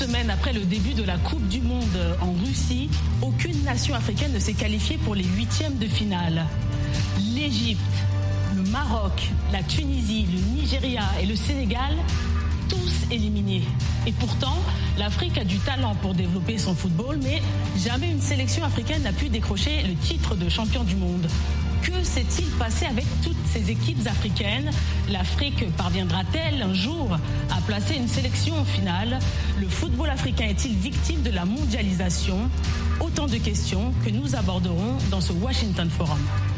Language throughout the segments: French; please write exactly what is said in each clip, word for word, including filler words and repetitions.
semaines après le début de la Coupe du Monde en Russie, aucune nation africaine ne s'est qualifiée pour les huitièmes de finale. L'Égypte, le Maroc, la Tunisie, le Nigeria et le Sénégal, tous éliminés. Et pourtant, l'Afrique a du talent pour développer son football, mais jamais une sélection africaine n'a pu décrocher le titre de champion du monde. Que s'est-il passé avec toutes ces équipes africaines? L'Afrique parviendra-t-elle un jour à placer une sélection en finale? Le football africain est-il victime de la mondialisation? Autant de questions que nous aborderons dans ce Washington Forum.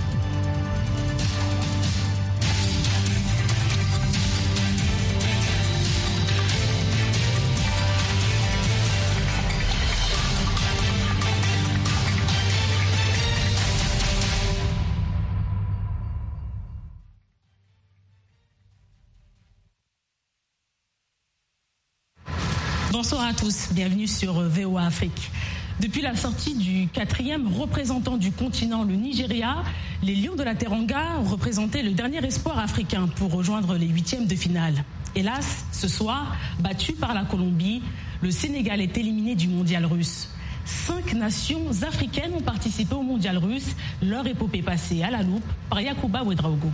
Bonsoir à tous, bienvenue sur V O A Afrique. Depuis la sortie du quatrième représentant du continent, le Nigeria, les Lions de la Teranga ont représenté le dernier espoir africain pour rejoindre les huitièmes de finale. Hélas, ce soir, battu par la Colombie, le Sénégal est éliminé du mondial russe. Cinq nations africaines ont participé au mondial russe, leur épopée passée à la loupe par Yacouba Ouedraogo.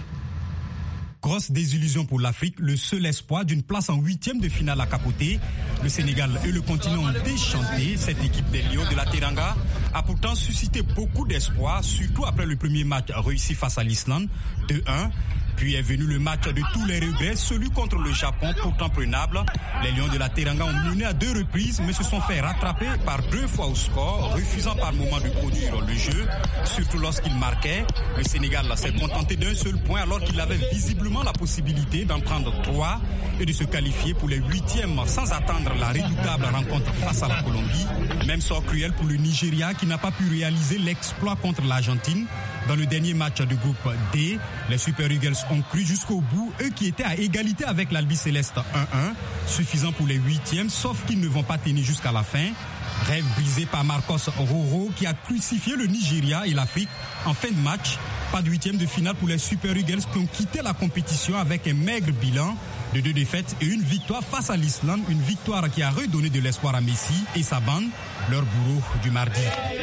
Grosse désillusion pour l'Afrique, le seul espoir d'une place en huitième de finale à capoter. Le Sénégal et le continent ont déchanté. Cette équipe des Lions de la Teranga a pourtant suscité beaucoup d'espoir, surtout après le premier match réussi face à l'Islande, deux un. Puis est venu le match de tous les regrets, celui contre le Japon, pourtant prenable. Les Lions de la Teranga ont mené à deux reprises, mais se sont fait rattraper par deux fois au score, refusant par moment de produire le jeu, surtout lorsqu'ils marquaient. Le Sénégal s'est contenté d'un seul point, alors qu'il avait visiblement la possibilité d'en prendre trois et de se qualifier pour les huitièmes sans attendre la redoutable rencontre face à la Colombie. Même sort cruel pour le Nigeria qui n'a pas pu réaliser l'exploit contre l'Argentine. Dans le dernier match du groupe D, les Super Eagles ont cru jusqu'au bout, eux qui étaient à égalité avec l'Albi Céleste un un, suffisant pour les huitièmes, sauf qu'ils ne vont pas tenir jusqu'à la fin. Rêve brisé par Marcos Roro qui a crucifié le Nigeria et l'Afrique en fin de match. Pas de huitième de finale pour les Super Eagles qui ont quitté la compétition avec un maigre bilan de deux défaites et une victoire face à l'Islande, une victoire qui a redonné de l'espoir à Messi et sa bande, leur bourreau du mardi.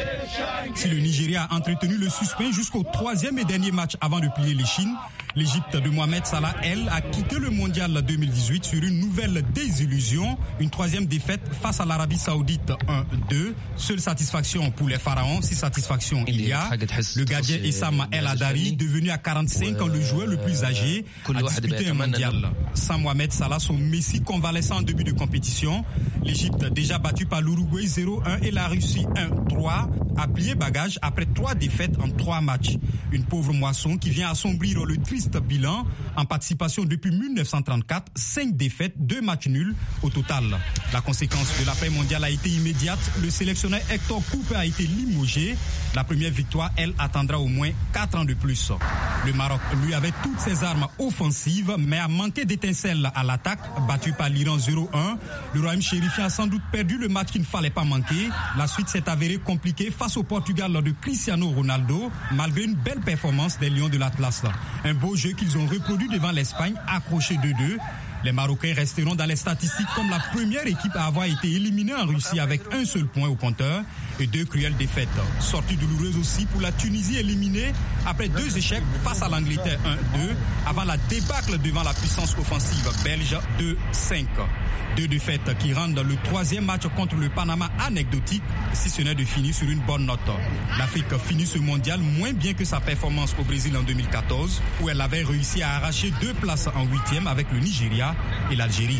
Si le Nigeria a entretenu le suspense jusqu'au troisième et dernier match avant de plier les Chines, l'Égypte de Mohamed Salah, elle, a quitté le mondial deux mille dix-huit sur une nouvelle désillusion, une troisième défaite face à l'Arabie Saoudite un deux. Seule satisfaction pour les pharaons, si satisfaction il y a. Le gardien Essam El Hadari, devenu à quarante-cinq ans le joueur le plus âgé, a disputé un mondial. Sans Mohamed Salah, son Messi convalescent en début de compétition. L'Égypte, déjà battue par l'Uruguay zéro un et la Russie un trois, a plié bagage après trois défaites en trois matchs. Une pauvre moisson qui vient assombrir le triste bilan. En participation depuis mille neuf cent trente-quatre, cinq défaites, deux matchs nuls au total. La conséquence de la paix mondiale a été immédiate. Le sélectionneur Hector Cooper a été limogé. La première victoire, elle, attendra au moins quatre ans de plus. Le Maroc, lui, avait toutes ses armes offensives, mais a manqué d'étincelles à l'attaque, battu par l'Iran zéro un. Le Royaume chérifien a sans doute perdu le match qu'il ne fallait pas manquer. La suite s'est avérée compliquée face au Portugal de Cristiano Ronaldo, malgré une belle performance des Lions de l'Atlas. Un beau jeu qu'ils ont reproduit devant l'Espagne, accroché deux deux. Les Marocains resteront dans les statistiques comme la première équipe à avoir été éliminée en Russie avec un seul point au compteur et deux cruelles défaites. Sortie douloureuse aussi pour la Tunisie éliminée après deux échecs face à l'Angleterre un deux avant la débâcle devant la puissance offensive belge deux cinq. Deux défaites qui rendent le troisième match contre le Panama anecdotique, si ce n'est de finir sur une bonne note. L'Afrique finit ce mondial moins bien que sa performance au Brésil en deux mille quatorze, où elle avait réussi à arracher deux places en huitième avec le Nigeria et l'Algérie.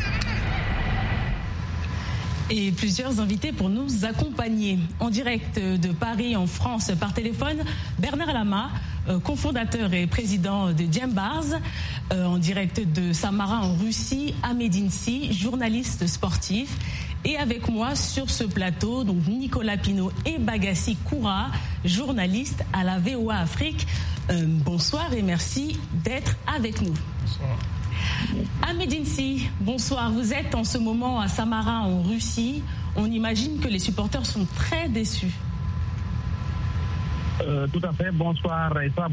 Et plusieurs invités pour nous accompagner. En direct de Paris, en France, par téléphone, Bernard Lama, euh, cofondateur et président de Djembars, euh, en direct de Samara en Russie, Ahmed Insi, journaliste sportif. Et avec moi sur ce plateau, donc Nicolas Pinault et Bagassi Koura, journaliste à la V O A Afrique. Euh, bonsoir et merci d'être avec nous. Bonsoir. Ahmed Insi, bonsoir. Vous êtes en ce moment à Samara en Russie. On imagine que les supporters sont très déçus. Euh, tout à fait. Bonsoir et toi.